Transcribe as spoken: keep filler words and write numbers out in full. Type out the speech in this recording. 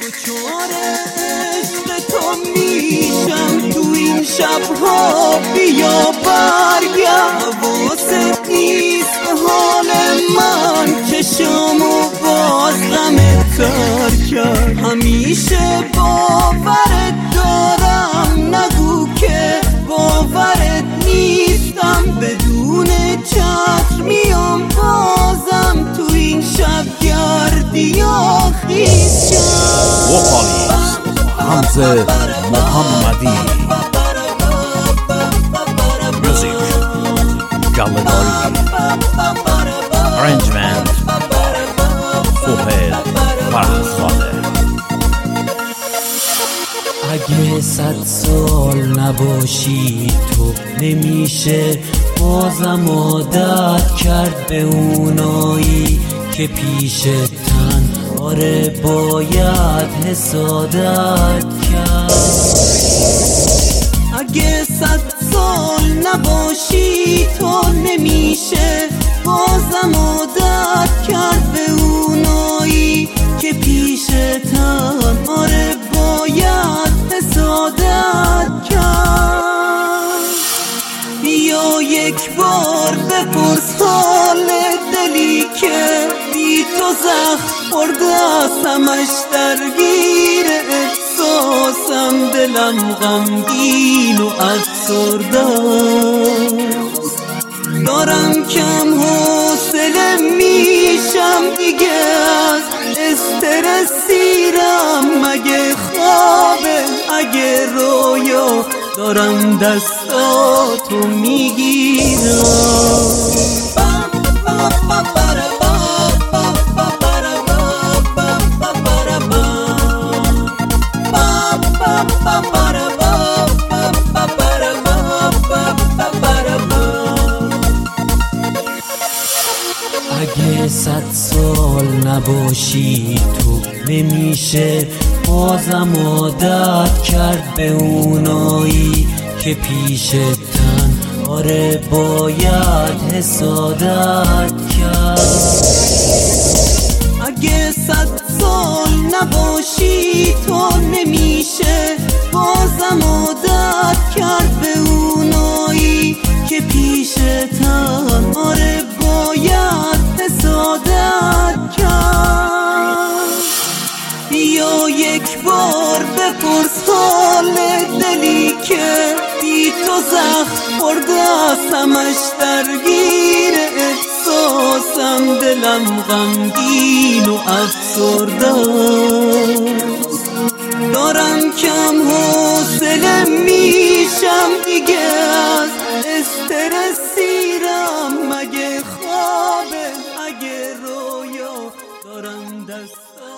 دچار عشق تو میشم تو این شبها، بیا برگرد. حواست نیست حال من، چشامو باز غمت تر کرد. همیشه باورت دارم، نگو که باورت نیستم. بدون چتر میام بازم تو این شب گردی یا خیشم. وکالیست حمزه محمدی. موزیک جلداری. ارنجمنت سهیل فرخزاده. اگه صد سال نباشی تو نمیشه بازم عادت کرد به اونایی که پیشتن. آره باید حسادت کرد. اگه صد سال نباشی تو نمیشه بازم عادت کرد به اونایی که پیشتن. آره باید حسادت کرد. یا یک بار بپرس حال دلی که بی تو زخم خورده است، همش درگیر احساسم. دلم غمگین و افسرده است. دارم کم حوصله میشم دیگه، از استرس سیرم. مگه خوابه اگه رویا، دارم دستاتو میگیرم. اگه صد سال نباشی تو نمیشه بازم عادت کرد به اونایی که پیشتن. آره باید حسادت کرد. اگه صد سال نباشی تو نمیشه بازم عادت کرد به اونایی که پیشتن. آره باید حسادت کرد. یا یک بار بپرس حال دلی که بی تو زخم خورده است، همش درگیر احساسم. دلم غمگین و افسرده است. دارم کم حوصله میشم دیگه، از استرس سیرم. مگه خوابه اگه رویا، دارم دست